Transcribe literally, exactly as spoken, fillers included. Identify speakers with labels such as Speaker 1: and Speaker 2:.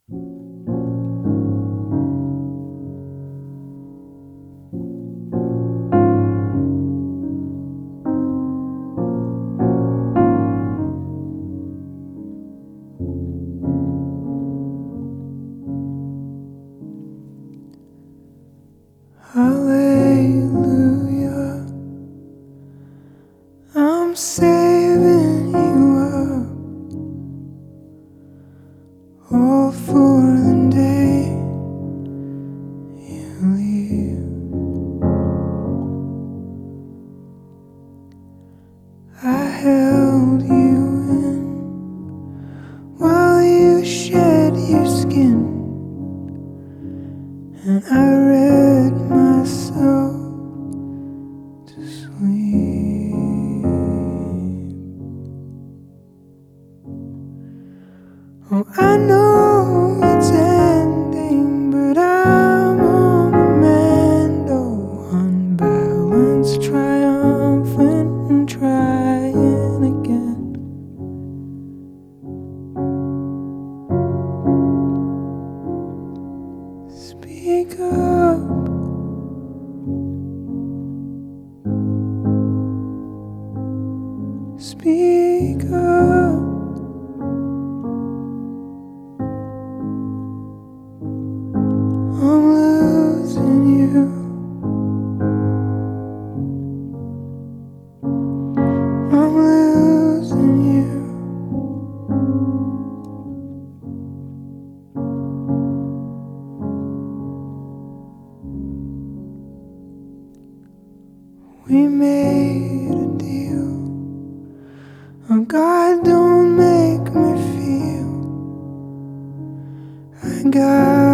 Speaker 1: Hallelujah, I'm saving you up, all for the day you leave. I held you in while you shed your skin, and I read myself to sleep. Oh, I know it's ending, but I'm on the mend. Oh, unbalanced, triumphant, and trying again. Speak up, speak up. I'm losing you. I'm losing you. We made a deal. Oh God, don't make me feel I got